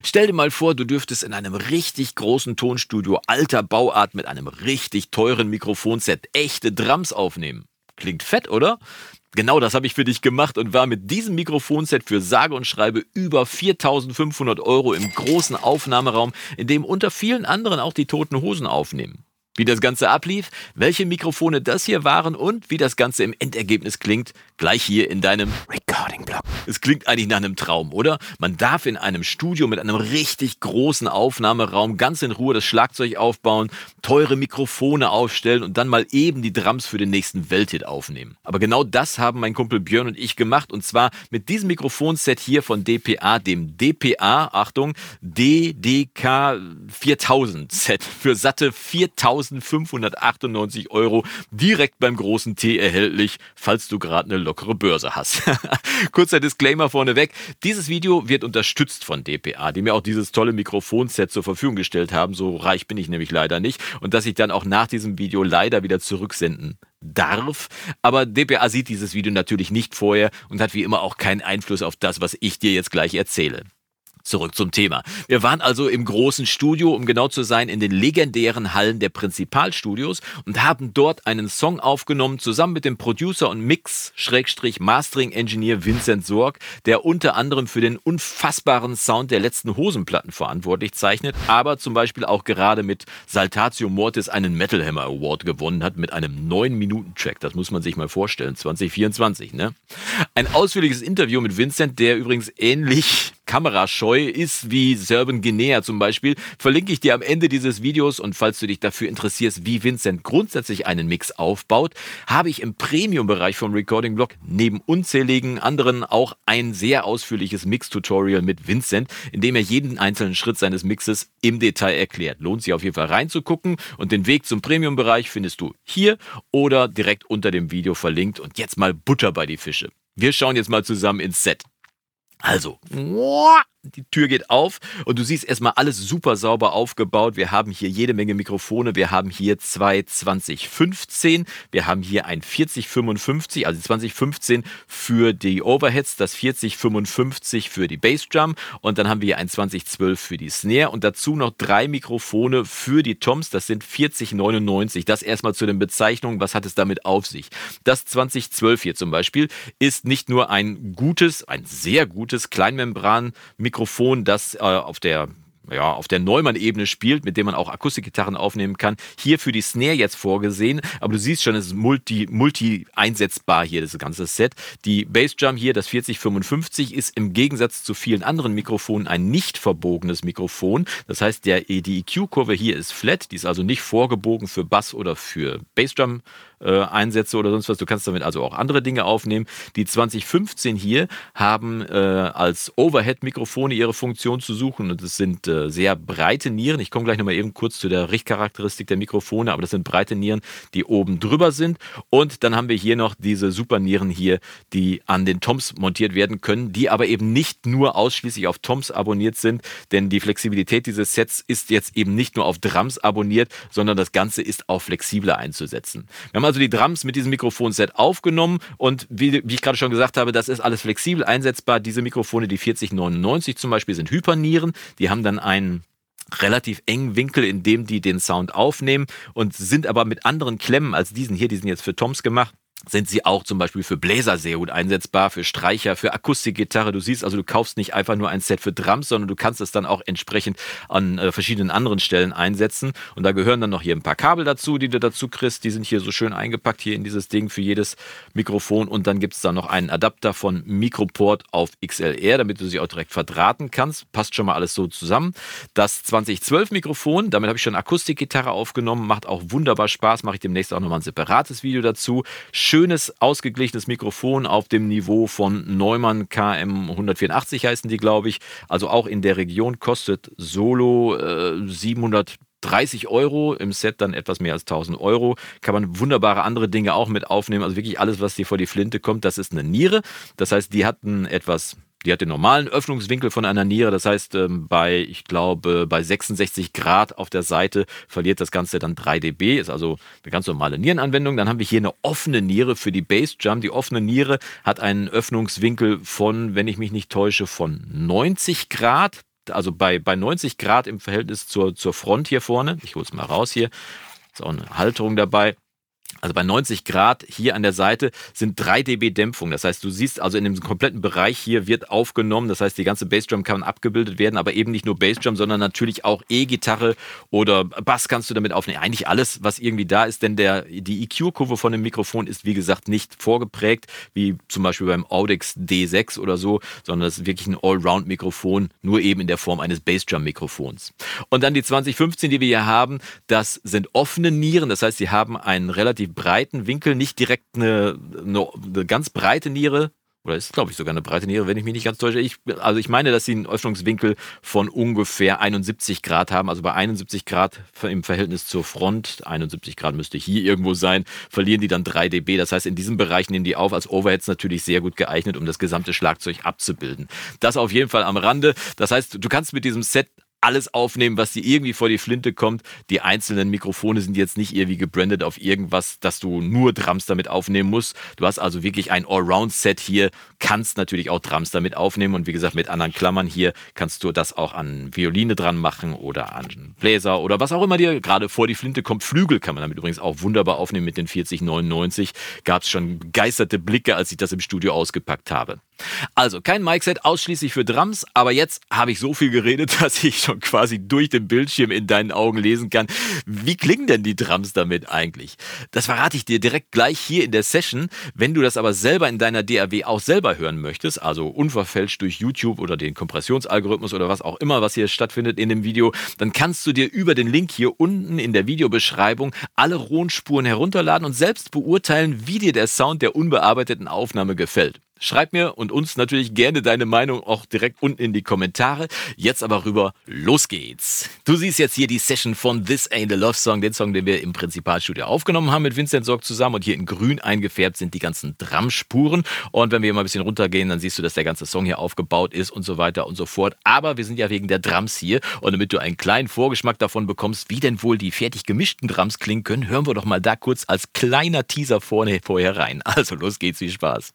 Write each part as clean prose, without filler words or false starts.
Stell dir mal vor, du dürftest in einem richtig großen Tonstudio alter Bauart mit einem richtig teuren Mikrofonset echte Drums aufnehmen. Klingt fett, oder? Genau das habe ich für dich gemacht und war mit diesem Mikrofonset für sage und schreibe über 4.500 € im großen Aufnahmeraum, in dem unter vielen anderen auch die Toten Hosen aufnehmen. Wie das Ganze ablief, welche Mikrofone das hier waren und wie das Ganze im Endergebnis klingt, gleich hier in deinem Recording-Blog. Es klingt eigentlich nach einem Traum, oder? Man darf in einem Studio mit einem richtig großen Aufnahmeraum ganz in Ruhe das Schlagzeug aufbauen, teure Mikrofone aufstellen und dann mal eben die Drums für den nächsten Welthit aufnehmen. Aber genau das haben mein Kumpel Björn und ich gemacht und zwar mit diesem Mikrofonset hier von dpa, dem dpa, Achtung, DDK 4000 Set für satte 4.598 € direkt beim großen T erhältlich, falls du gerade eine lockere Börse hast. Kurzer Disclaimer vorneweg, dieses Video wird unterstützt von dpa, die mir auch dieses tolle Mikrofonset zur Verfügung gestellt haben, so reich bin ich nämlich leider nicht und dass ich dann auch nach diesem Video leider wieder zurücksenden darf, aber dpa sieht dieses Video natürlich nicht vorher und hat wie immer auch keinen Einfluss auf das, was ich dir jetzt gleich erzähle. Zurück zum Thema. Wir waren also im großen Studio, um genau zu sein, in den legendären Hallen der Prinzipalstudios und haben dort einen Song aufgenommen, zusammen mit dem Producer und Mix-Mastering-Engineer Vincent Sorg, der unter anderem für den unfassbaren Sound der letzten Hosenplatten verantwortlich zeichnet, aber zum Beispiel auch gerade mit Saltatio Mortis einen Metal Hammer Award gewonnen hat mit einem 9-Minuten-Track. Das muss man sich mal vorstellen, 2024, ne? Ein ausführliches Interview mit Vincent, der übrigens ähnlich kamerascheu ist wie Serban Guinea zum Beispiel, verlinke ich dir am Ende dieses Videos und falls du dich dafür interessierst, wie Vincent grundsätzlich einen Mix aufbaut, habe ich im Premium-Bereich vom Recording-Blog neben unzähligen anderen auch ein sehr ausführliches Mix-Tutorial mit Vincent, in dem er jeden einzelnen Schritt seines Mixes im Detail erklärt. Lohnt sich auf jeden Fall reinzugucken und den Weg zum Premium-Bereich findest du hier oder direkt unter dem Video verlinkt und jetzt mal Butter bei die Fische. Wir schauen jetzt mal zusammen ins Set. Also, die Tür geht auf und du siehst erstmal alles super sauber aufgebaut. Wir haben hier jede Menge Mikrofone. Wir haben hier zwei 2015. Wir haben hier ein 4055, also 2015 für die Overheads, das 4055 für die Bassdrum und dann haben wir hier ein 2012 für die Snare und dazu noch 3 Mikrofone für die Toms. Das sind 4099. Das erstmal zu den Bezeichnungen. Was hat es damit auf sich? Das 2012 hier zum Beispiel ist nicht nur ein sehr gutes Kleinmembran-Mikrofon, das auf der Neumann-Ebene spielt, mit dem man auch Akustikgitarren aufnehmen kann. Hier für die Snare jetzt vorgesehen, aber du siehst schon, es ist multi einsetzbar hier, das ganze Set. Die Bassdrum hier, das 4055, ist im Gegensatz zu vielen anderen Mikrofonen ein nicht verbogenes Mikrofon. Das heißt, die EQ-Kurve hier ist flat, die ist also nicht vorgebogen für Bass oder für Bassdrum Einsätze oder sonst was. Du kannst damit also auch andere Dinge aufnehmen. Die 2015 hier haben als Overhead-Mikrofone ihre Funktion zu suchen und es sind sehr breite Nieren. Ich komme gleich nochmal eben kurz zu der Richtcharakteristik der Mikrofone, aber das sind breite Nieren, die oben drüber sind. Und dann haben wir hier noch diese Supernieren hier, die an den Toms montiert werden können, die aber eben nicht nur ausschließlich auf Toms abonniert sind, denn die Flexibilität dieses Sets ist jetzt eben nicht nur auf Drums abonniert, sondern das Ganze ist auch flexibler einzusetzen. Wir haben also die Drums mit diesem Mikrofonset aufgenommen und wie ich gerade schon gesagt habe, das ist alles flexibel einsetzbar. Diese Mikrofone, die 4099 zum Beispiel, sind Hypernieren. Die haben dann einen relativ engen Winkel, in dem die den Sound aufnehmen und sind aber mit anderen Klemmen als diesen hier, die sind jetzt für Toms gemacht, sind sie auch zum Beispiel für Bläser sehr gut einsetzbar, für Streicher, für Akustikgitarre. Du siehst also, du kaufst nicht einfach nur ein Set für Drums, sondern du kannst es dann auch entsprechend an verschiedenen anderen Stellen einsetzen. Und da gehören dann noch hier ein paar Kabel dazu, die du dazu kriegst. Die sind hier so schön eingepackt hier in dieses Ding für jedes Mikrofon. Und dann gibt es da noch einen Adapter von Microport auf XLR, damit du sie auch direkt verdrahten kannst. Passt schon mal alles so zusammen. Das 2012 Mikrofon, damit habe ich schon Akustikgitarre aufgenommen, macht auch wunderbar Spaß. Mache ich demnächst auch nochmal ein separates Video dazu. Schönes, ausgeglichenes Mikrofon auf dem Niveau von Neumann KM 184 heißen die, glaube ich. Also auch in der Region, kostet Solo 730 €, im Set dann etwas mehr als 1000 €. Kann man wunderbare andere Dinge auch mit aufnehmen. Also wirklich alles, was dir vor die Flinte kommt, das ist eine Niere. Das heißt, die hat den normalen Öffnungswinkel von einer Niere. Das heißt, bei 66 Grad auf der Seite verliert das Ganze dann 3 dB. Ist also eine ganz normale Nierenanwendung. Dann haben wir hier eine offene Niere für die Bassdrum. Die offene Niere hat einen Öffnungswinkel von, wenn ich mich nicht täusche, von 90 Grad. also bei 90 Grad im Verhältnis zur Front hier vorne, ich hole es mal raus hier, ist auch eine Halterung dabei. Also bei 90 Grad hier an der Seite sind 3 dB Dämpfung. Das heißt, du siehst also in dem kompletten Bereich hier wird aufgenommen. Das heißt, die ganze Bassdrum kann abgebildet werden, aber eben nicht nur Bassdrum, sondern natürlich auch E-Gitarre oder Bass kannst du damit aufnehmen. Eigentlich alles, was irgendwie da ist, denn die EQ-Kurve von dem Mikrofon ist, wie gesagt, nicht vorgeprägt, wie zum Beispiel beim Audix D6 oder so, sondern das ist wirklich ein Allround-Mikrofon, nur eben in der Form eines Bassdrum-Mikrofons. Und dann die 2015, die wir hier haben, das sind offene Nieren. Das heißt, sie haben einen relativ breiten Winkel, nicht direkt eine ganz breite Niere, oder ist, glaube ich, sogar eine breite Niere, wenn ich mich nicht ganz täusche. Also ich meine, dass sie einen Öffnungswinkel von ungefähr 71 Grad haben, also bei 71 Grad im Verhältnis zur Front, 71 Grad müsste hier irgendwo sein, verlieren die dann 3 dB. Das heißt, in diesem Bereich nehmen die auf, als Overheads natürlich sehr gut geeignet, um das gesamte Schlagzeug abzubilden. Das auf jeden Fall am Rande. Das heißt, du kannst mit diesem Set alles aufnehmen, was dir irgendwie vor die Flinte kommt. Die einzelnen Mikrofone sind jetzt nicht irgendwie gebrandet auf irgendwas, dass du nur Drums damit aufnehmen musst. Du hast also wirklich ein Allround-Set hier, kannst natürlich auch Drums damit aufnehmen und wie gesagt mit anderen Klammern hier kannst du das auch an Violine dran machen oder an Bläser oder was auch immer dir gerade vor die Flinte kommt. Flügel kann man damit übrigens auch wunderbar aufnehmen mit den 4099. Gab es schon begeisterte Blicke, als ich das im Studio ausgepackt habe. Also kein Mic-Set ausschließlich für Drums, aber jetzt habe ich so viel geredet, dass ich schon quasi durch den Bildschirm in deinen Augen lesen kann. Wie klingen denn die Drums damit eigentlich? Das verrate ich dir direkt gleich hier in der Session. Wenn du das aber selber in deiner DAW auch selber hören möchtest, also unverfälscht durch YouTube oder den Kompressionsalgorithmus oder was auch immer, was hier stattfindet in dem Video, dann kannst du dir über den Link hier unten in der Videobeschreibung alle Rohnspuren herunterladen und selbst beurteilen, wie dir der Sound der unbearbeiteten Aufnahme gefällt. Schreib mir und uns natürlich gerne deine Meinung auch direkt unten in die Kommentare. Jetzt aber rüber, los geht's. Du siehst jetzt hier die Session von This Ain't a Love Song, den Song, den wir im Prinzipalstudio aufgenommen haben mit Vincent Sorg zusammen und hier in grün eingefärbt sind die ganzen Drumspuren. Und wenn wir mal ein bisschen runtergehen, dann siehst du, dass der ganze Song hier aufgebaut ist und so weiter und so fort. Aber wir sind ja wegen der Drums hier und damit du einen kleinen Vorgeschmack davon bekommst, wie denn wohl die fertig gemischten Drums klingen können, hören wir doch mal da kurz als kleiner Teaser vorher rein. Also los geht's, viel Spaß.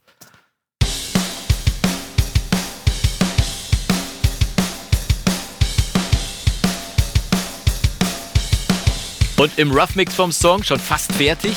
Und im Rough Mix vom Song schon fast fertig.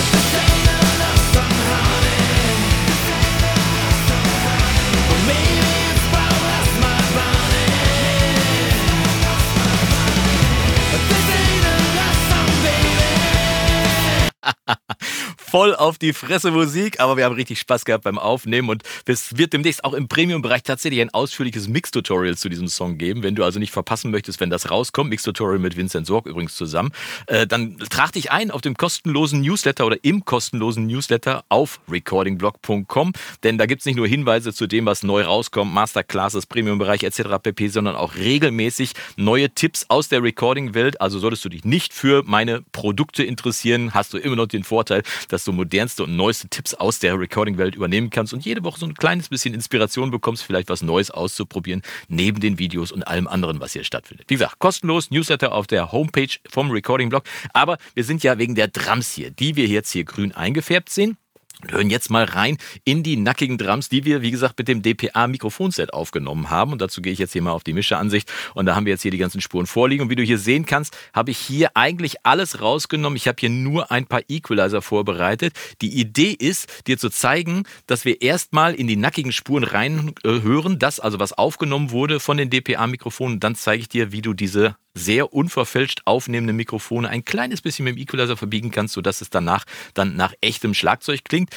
Voll auf die Fresse Musik, aber wir haben richtig Spaß gehabt beim Aufnehmen und es wird demnächst auch im Premium-Bereich tatsächlich ein ausführliches Mix-Tutorial zu diesem Song geben. Wenn du also nicht verpassen möchtest, wenn das rauskommt, Mix-Tutorial mit Vincent Sorg übrigens zusammen, dann trag dich ein auf dem kostenlosen Newsletter oder im kostenlosen Newsletter auf recordingblog.com, denn da gibt es nicht nur Hinweise zu dem, was neu rauskommt, Masterclasses, Premium-Bereich etc. pp., sondern auch regelmäßig neue Tipps aus der Recording-Welt. Also solltest du dich nicht für meine Produkte interessieren, hast du immer noch den Vorteil, dass du modernste und neueste Tipps aus der Recording-Welt übernehmen kannst und jede Woche so ein kleines bisschen Inspiration bekommst, vielleicht was Neues auszuprobieren, neben den Videos und allem anderen, was hier stattfindet. Wie gesagt, kostenlos, Newsletter auf der Homepage vom Recording-Blog, aber wir sind ja wegen der Drums hier, die wir jetzt hier grün eingefärbt sehen. Und hören jetzt mal rein in die nackigen Drums, die wir, wie gesagt, mit dem DPA-Mikrofonset aufgenommen haben. Und dazu gehe ich jetzt hier mal auf die Mischeransicht. Und da haben wir jetzt hier die ganzen Spuren vorliegen. Und wie du hier sehen kannst, habe ich hier eigentlich alles rausgenommen. Ich habe hier nur ein paar Equalizer vorbereitet. Die Idee ist, dir zu zeigen, dass wir erstmal in die nackigen Spuren reinhören, das also was aufgenommen wurde von den DPA-Mikrofonen. Dann zeige ich dir, wie du diese sehr unverfälscht aufnehmende Mikrofone ein kleines bisschen mit dem Equalizer verbiegen kannst, sodass es danach dann nach echtem Schlagzeug klingt.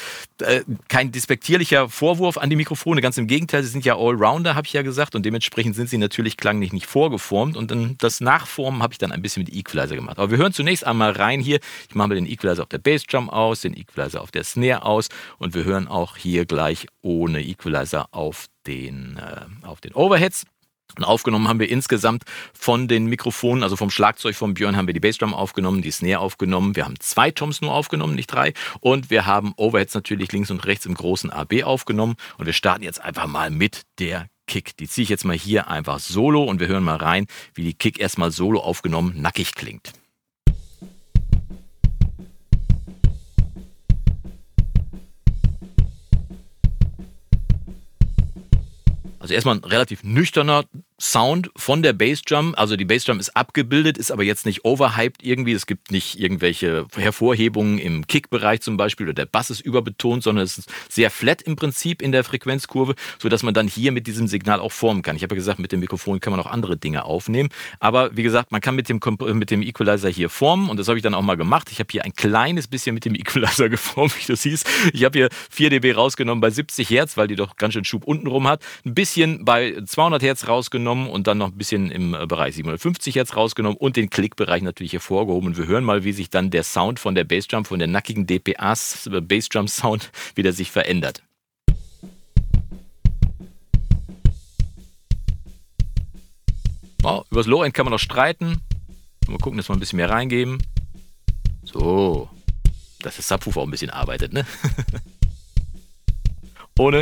Kein despektierlicher Vorwurf an die Mikrofone, ganz im Gegenteil, sie sind ja Allrounder, habe ich ja gesagt, und dementsprechend sind sie natürlich klanglich nicht vorgeformt und dann das Nachformen habe ich dann ein bisschen mit Equalizer gemacht. Aber wir hören zunächst einmal rein hier. Ich mache mal den Equalizer auf der Bassdrum aus, den Equalizer auf der Snare aus und wir hören auch hier gleich ohne Equalizer auf den Overheads. Und aufgenommen haben wir insgesamt von den Mikrofonen, also vom Schlagzeug von Björn haben wir die Bassdrum aufgenommen, die Snare aufgenommen, wir haben 2 Toms nur aufgenommen, nicht 3 und wir haben Overheads natürlich links und rechts im großen AB aufgenommen und wir starten jetzt einfach mal mit der Kick. Die ziehe ich jetzt mal hier einfach solo und wir hören mal rein, wie die Kick erstmal solo aufgenommen nackig klingt. Also erstmal ein relativ nüchterner Sound von der Bassdrum. Also die Bassdrum ist abgebildet, ist aber jetzt nicht overhyped irgendwie. Es gibt nicht irgendwelche Hervorhebungen im Kickbereich zum Beispiel oder der Bass ist überbetont, sondern es ist sehr flat im Prinzip in der Frequenzkurve, sodass man dann hier mit diesem Signal auch formen kann. Ich habe ja gesagt, mit dem Mikrofon kann man auch andere Dinge aufnehmen. Aber wie gesagt, man kann mit dem Equalizer hier formen und das habe ich dann auch mal gemacht. Ich habe hier ein kleines bisschen mit dem Equalizer geformt, wie du siehst. Ich habe hier 4 dB rausgenommen bei 70 Hertz, weil die doch ganz schön Schub unten rum hat. Ein bisschen bei 200 Hertz rausgenommen und dann noch ein bisschen im Bereich 750 Hertz rausgenommen und den Klickbereich natürlich hervorgehoben. Und wir hören mal, wie sich dann der Sound von der Bassdrum, von der nackigen DPAs Bassdrum Sound wieder sich verändert. Oh, über das Low-End kann man noch streiten. Mal gucken, dass wir ein bisschen mehr reingeben. So, dass der Subwoofer auch ein bisschen arbeitet, ne? Ohne.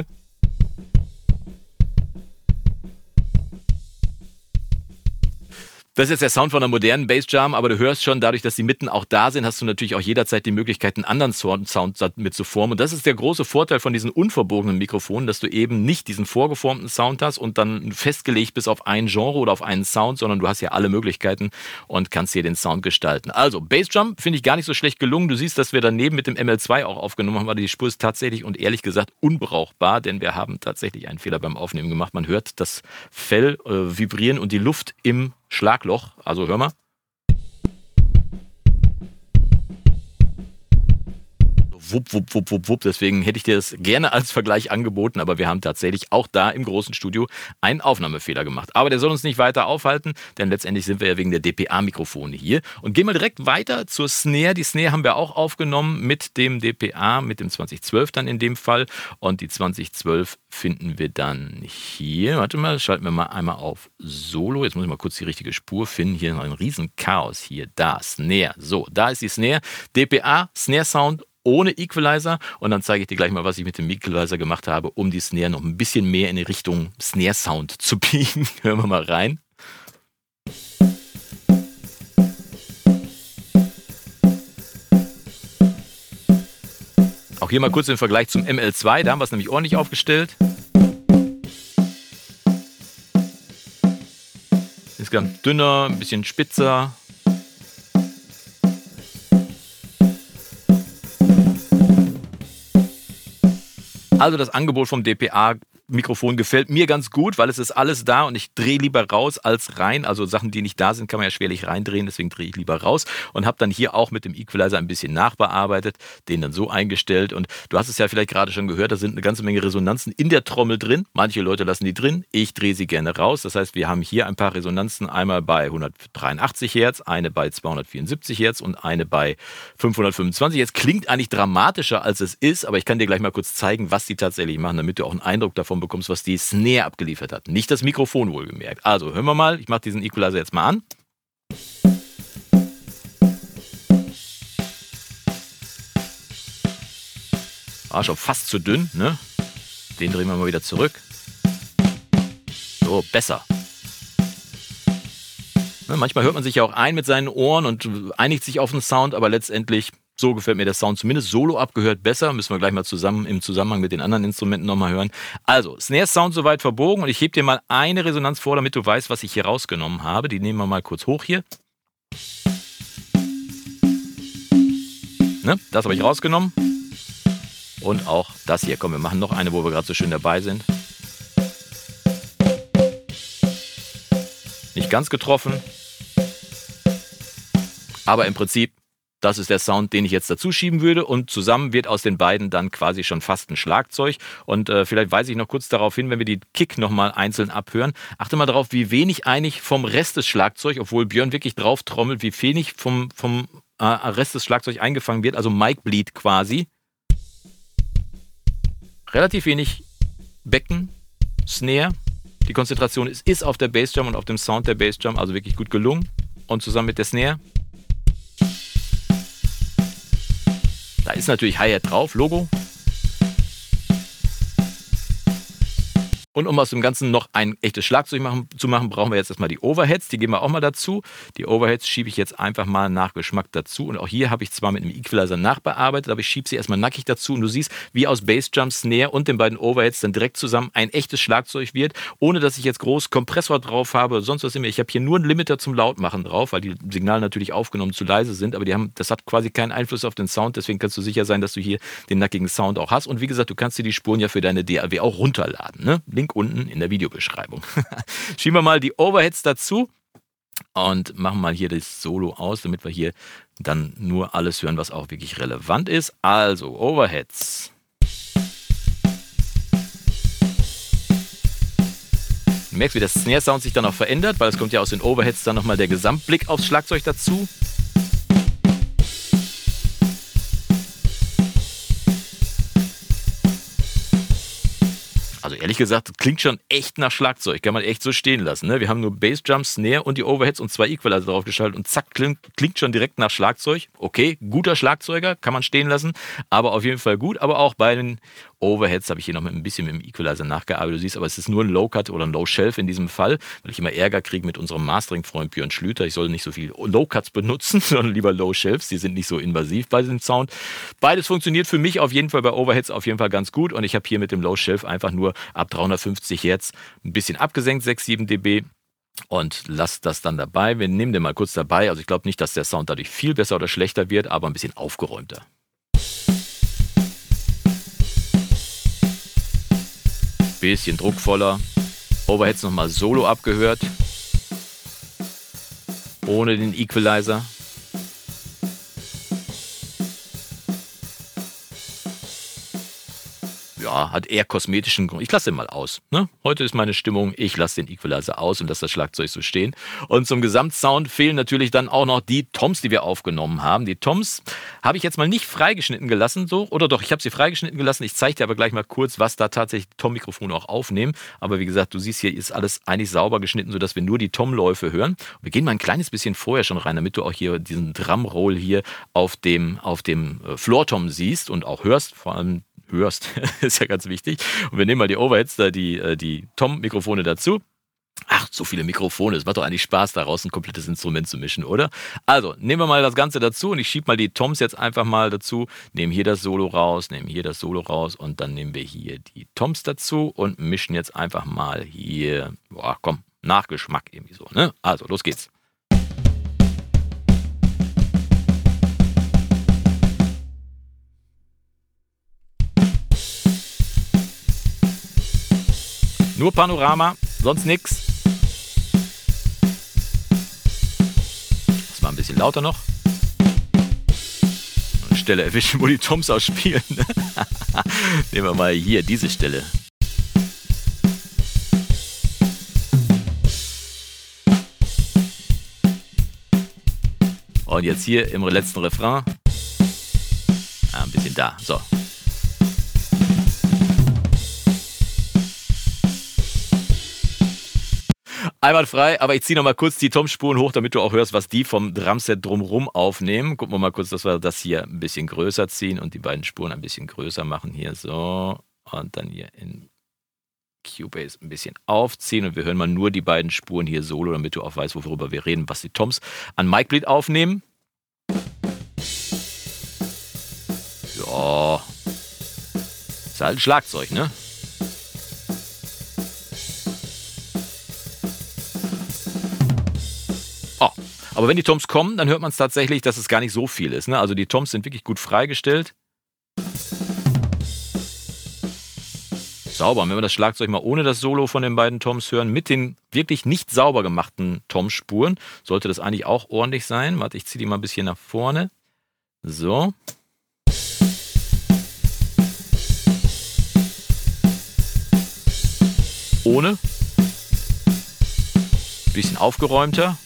Das ist jetzt der Sound von einer modernen Bassdrum, aber du hörst schon, dadurch, dass die Mitten auch da sind, hast du natürlich auch jederzeit die Möglichkeit, einen anderen Sound mit zu formen. Und das ist der große Vorteil von diesen unverbogenen Mikrofonen, dass du eben nicht diesen vorgeformten Sound hast und dann festgelegt bist auf ein Genre oder auf einen Sound, sondern du hast ja alle Möglichkeiten und kannst hier den Sound gestalten. Also, Bassdrum finde ich gar nicht so schlecht gelungen. Du siehst, dass wir daneben mit dem ML2 auch aufgenommen haben, aber die Spur ist tatsächlich und ehrlich gesagt unbrauchbar, denn wir haben tatsächlich einen Fehler beim Aufnehmen gemacht. Man hört das Fell vibrieren und die Luft im Schlagloch, also hör mal. Wupp, wupp, wupp, wupp, wupp. Deswegen hätte ich dir das gerne als Vergleich angeboten, aber wir haben tatsächlich auch da im großen Studio einen Aufnahmefehler gemacht. Aber der soll uns nicht weiter aufhalten, denn letztendlich sind wir ja wegen der DPA-Mikrofone hier. Und gehen wir direkt weiter zur Snare. Die Snare haben wir auch aufgenommen mit dem DPA, mit dem 2012 dann in dem Fall. Und die 2012 finden wir dann hier. Warte mal, schalten wir mal einmal auf Solo. Jetzt muss ich mal kurz die richtige Spur finden. Hier noch ein riesen Chaos hier. Da, Snare. So, da ist die Snare. DPA, Snare Sound ohne Equalizer und dann zeige ich dir gleich mal, was ich mit dem Equalizer gemacht habe, um die Snare noch ein bisschen mehr in die Richtung Snare Sound zu biegen. Hören wir mal rein. Auch hier mal kurz den Vergleich zum ML2, da haben wir es nämlich ordentlich aufgestellt. Insgesamt dünner, ein bisschen spitzer. Also das Angebot vom DPA-Mikrofon gefällt mir ganz gut, weil es ist alles da und ich drehe lieber raus als rein. Also Sachen, die nicht da sind, kann man ja schwerlich reindrehen, deswegen drehe ich lieber raus und habe dann hier auch mit dem Equalizer ein bisschen nachbearbeitet, den dann so eingestellt und du hast es ja vielleicht gerade schon gehört, da sind eine ganze Menge Resonanzen in der Trommel drin. Manche Leute lassen die drin, ich drehe sie gerne raus. Das heißt, wir haben hier ein paar Resonanzen, einmal bei 183 Hertz, eine bei 274 Hertz und eine bei 525 Hertz. Klingt eigentlich dramatischer, als es ist, aber ich kann dir gleich mal kurz zeigen, was die tatsächlich machen, damit du auch einen Eindruck davon bekommst, was die Snare abgeliefert hat. Nicht das Mikrofon wohlgemerkt. Also hören wir mal, ich mache diesen Equalizer jetzt mal an. War schon fast zu dünn, ne? Den drehen wir mal wieder zurück. So, besser. Ne, manchmal hört man sich ja auch ein mit seinen Ohren und einigt sich auf den Sound, aber letztendlich so gefällt mir der Sound zumindest solo abgehört besser. Müssen wir gleich mal zusammen im Zusammenhang mit den anderen Instrumenten nochmal hören. Also, Snare-Sound soweit verbogen und ich hebe dir mal eine Resonanz vor, damit du weißt, was ich hier rausgenommen habe. Die nehmen wir mal kurz hoch hier. Ne, das habe ich rausgenommen. Und auch das hier. Komm, wir machen noch eine, wo wir gerade so schön dabei sind. Nicht ganz getroffen. Aber im Prinzip, das ist der Sound, den ich jetzt dazu schieben würde und zusammen wird aus den beiden dann quasi schon fast ein Schlagzeug und vielleicht weise ich noch kurz darauf hin, wenn wir die Kick nochmal einzeln abhören. Achte mal darauf, wie wenig eigentlich vom Rest des Schlagzeugs, obwohl Björn wirklich drauf trommelt, wie wenig vom Rest des Schlagzeugs eingefangen wird, also Mic Bleed quasi. Relativ wenig Becken, Snare. Die Konzentration ist auf der Bassdrum und auf dem Sound der Bassdrum, also wirklich gut gelungen und zusammen mit der Snare. Da ist natürlich Hi-Hat drauf, Logo. Und um aus dem Ganzen noch ein echtes Schlagzeug zu machen, brauchen wir jetzt erstmal die Overheads. Die geben wir auch mal dazu. Die Overheads schiebe ich jetzt einfach mal nach Geschmack dazu. Und auch hier habe ich zwar mit einem Equalizer nachbearbeitet, aber ich schiebe sie erstmal nackig dazu. Und du siehst, wie aus Bassdrum, Snare und den beiden Overheads dann direkt zusammen ein echtes Schlagzeug wird, ohne dass ich jetzt groß Kompressor drauf habe oder sonst was immer. Ich habe hier nur einen Limiter zum Lautmachen drauf, weil die Signale natürlich aufgenommen zu leise sind, aber das hat quasi keinen Einfluss auf den Sound. Deswegen kannst du sicher sein, dass du hier den nackigen Sound auch hast. Und wie gesagt, du kannst dir die Spuren ja für deine DAW auch runterladen. Ne? Link unten in der Videobeschreibung. Schieben wir mal die Overheads dazu und machen mal hier das Solo aus, damit wir hier dann nur alles hören, was auch wirklich relevant ist. Also Overheads. Du merkst, wie der Snare-Sound sich dann auch verändert, weil es kommt ja aus den Overheads dann nochmal der Gesamtblick aufs Schlagzeug dazu. Also ehrlich gesagt, das klingt schon echt nach Schlagzeug, kann man echt so stehen lassen. Ne? Wir haben nur Bassdrum, Snare und die Overheads und 2 Equalizer drauf geschaltet und zack, klingt schon direkt nach Schlagzeug. Okay, guter Schlagzeuger, kann man stehen lassen, aber auf jeden Fall gut. Aber auch bei den Overheads habe ich hier noch ein bisschen mit dem Equalizer nachgearbeitet. Du siehst, aber es ist nur ein Low-Cut oder ein Low-Shelf in diesem Fall, weil ich immer Ärger kriege mit unserem Mastering-Freund Björn Schlüter. Ich soll nicht so viel Low-Cuts benutzen, sondern lieber Low-Shelves. Die sind nicht so invasiv bei diesem Sound. Beides funktioniert für mich auf jeden Fall bei Overheads auf jeden Fall ganz gut. Und ich habe hier mit dem Low-Shelf einfach nur ab 350 Hertz ein bisschen abgesenkt, 6, 7 dB. Und lass das dann dabei. Wir nehmen den mal kurz dabei. Also ich glaube nicht, dass der Sound dadurch viel besser oder schlechter wird, aber ein bisschen aufgeräumter. Bisschen druckvoller. Overheads nochmal solo abgehört. Ohne den Equalizer. Ja, hat eher kosmetischen Grund. Ich lasse den mal aus. Ne? Heute ist meine Stimmung, ich lasse den Equalizer aus und lasse das Schlagzeug so stehen. Und zum Gesamtsound fehlen natürlich dann auch noch die Toms, die wir aufgenommen haben. Die Toms habe ich jetzt mal nicht freigeschnitten gelassen. So. Oder doch, ich habe sie freigeschnitten gelassen. Ich zeige dir aber gleich mal kurz, was da tatsächlich Tom-Mikrofone auch aufnehmen. Aber wie gesagt, du siehst, hier ist alles eigentlich sauber geschnitten, sodass wir nur die Tom-Läufe hören. Wir gehen mal ein kleines bisschen vorher schon rein, damit du auch hier diesen Drumroll hier auf dem Floor-Tom siehst und auch hörst. Vor allem hörst, ist ja ganz wichtig. Und wir nehmen mal die Overheads, da die Tom-Mikrofone dazu. Ach, so viele Mikrofone. Es macht doch eigentlich Spaß, daraus ein komplettes Instrument zu mischen, oder? Also, nehmen wir mal das Ganze dazu und ich schiebe mal die Toms jetzt einfach mal dazu. Nehmen hier das Solo raus, nehmen hier das Solo raus und dann nehmen wir hier die Toms dazu und mischen jetzt einfach mal hier, boah, komm, nach Geschmack irgendwie so, ne? Also, los geht's. Nur Panorama, sonst nix. Das war ein bisschen lauter noch. Eine Stelle erwischen, wo die Toms ausspielen. Nehmen wir mal hier diese Stelle. Und jetzt hier im letzten Refrain. Ein bisschen da. So. Einwandfrei, aber ich ziehe noch mal kurz die Tom-Spuren hoch, damit du auch hörst, was die vom Drumset drumherum aufnehmen. Gucken wir mal kurz, dass wir das hier ein bisschen größer ziehen und die beiden Spuren ein bisschen größer machen. Hier so und dann hier in Cubase ein bisschen aufziehen und wir hören mal nur die beiden Spuren hier solo, damit du auch weißt, worüber wir reden, was die Toms an Micbleed aufnehmen. Ja, ist halt ein Schlagzeug, ne? Oh, aber wenn die Toms kommen, dann hört man es tatsächlich, dass es gar nicht so viel ist. Ne? Also die Toms sind wirklich gut freigestellt. Sauber. Und wenn wir das Schlagzeug mal ohne das Solo von den beiden Toms hören, mit den wirklich nicht sauber gemachten Tom-Spuren, sollte das eigentlich auch ordentlich sein. Warte, ich ziehe die mal ein bisschen nach vorne. So. Ohne. Bisschen aufgeräumter.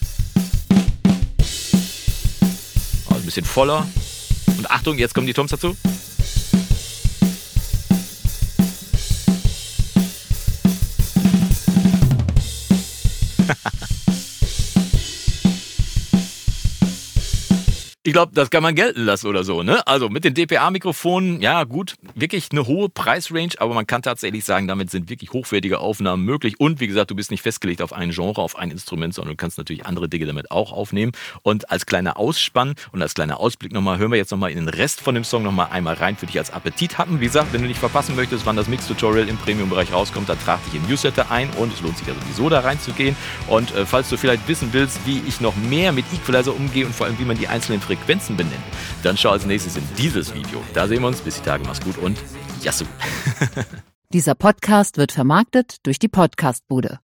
Ein bisschen voller. Und Achtung, jetzt kommen die Toms dazu. Ich glaube, das kann man gelten lassen oder so, ne? Also mit den DPA-Mikrofonen, ja gut, wirklich eine hohe Preisrange, aber man kann tatsächlich sagen, damit sind wirklich hochwertige Aufnahmen möglich. Und wie gesagt, du bist nicht festgelegt auf ein Genre, auf ein Instrument, sondern du kannst natürlich andere Dinge damit auch aufnehmen. Und als kleiner Ausspann und als kleiner Ausblick nochmal, hören wir jetzt nochmal in den Rest von dem Song nochmal einmal rein für dich als Appetithappen. Wie gesagt, wenn du nicht verpassen möchtest, wann das Mix-Tutorial im Premium-Bereich rauskommt, dann trag dich im Newsletter ein und es lohnt sich ja sowieso da reinzugehen. Und falls du vielleicht wissen willst, wie ich noch mehr mit Equalizer umgehe und vor allem, wie man die einzelnen Frequenzen benennt, dann schau als nächstes in dieses Video. Da sehen wir uns. Bis die Tage. Mach's gut und Yassou. Dieser Podcast wird vermarktet durch die Podcastbude.